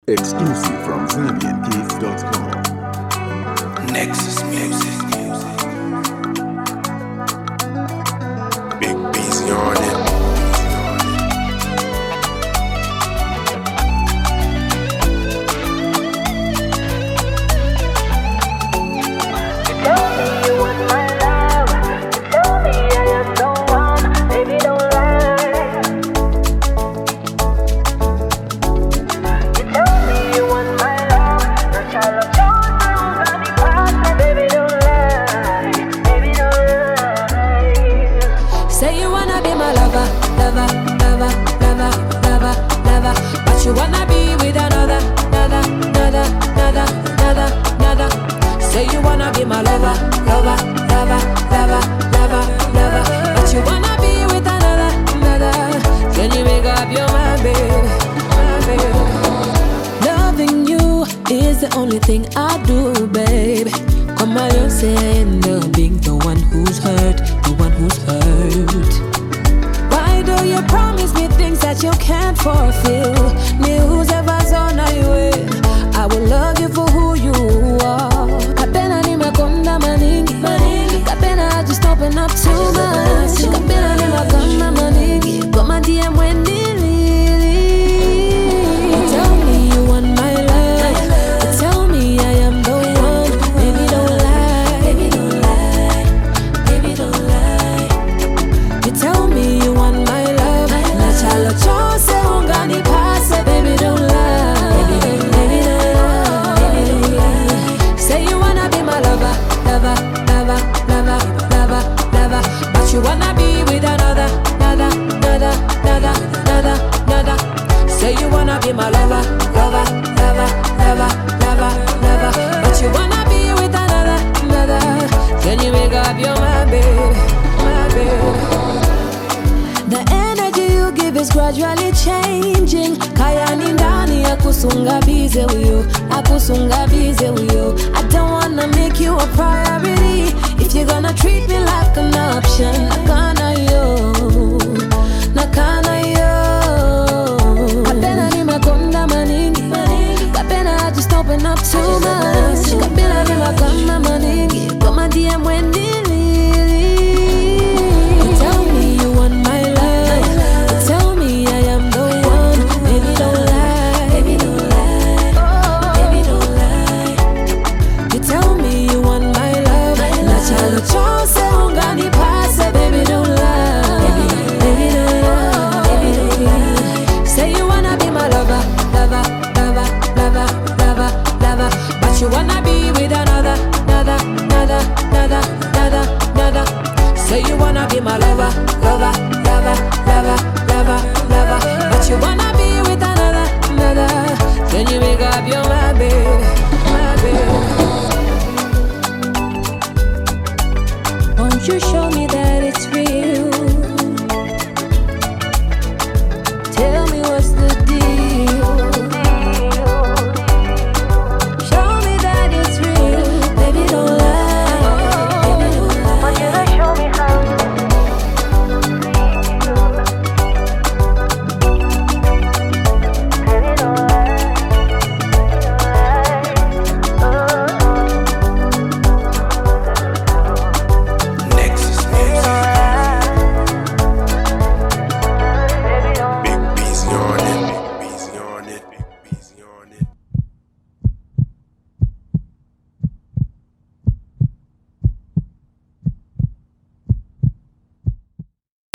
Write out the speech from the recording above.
Exclusive from ZambianKids.com. Nexus Music. Big Beezy on it. Say you wanna be my lover, lover, lover, lover, lover, lover, but you wanna be with another, another, another, another, another, another. Say you wanna be my lover, lover, lover, lover, lover, lover, but you wanna be with another, another. Can you make up your mind, baby? My baby. Loving you is the only thing I do, baby. Come on, you say I end up being the one who's hurt, the one who's hurt. Why do you promise me things that you can't fulfill? News ever on your way. I will love you for who you are. Kapena ni makonda maningi, kapena just open up too much. Kapena ni makonda maningi, kama DM when tell me you want my love. Tell me I am the one. Baby don't lie, baby don't lie, baby don't lie. You tell me you want my love. Na chalo chose ungani pase. Baby don't lie, baby don't lie, baby don't lie. Say you wanna be my lover, lover, lover, lover, lover, lover, but you wanna be with another, another, another, another, another, another. Say you wanna be my lover, lover, lover, lover, lover, lover, but you wanna be with another, another. Can you make up your mind, baby? My baby. The energy you give is gradually changing. Kaya ni ndani ya kusunga bize uyo, akusunga bize uyo. I don't wanna make you a priority. If you're gonna treat me like an option,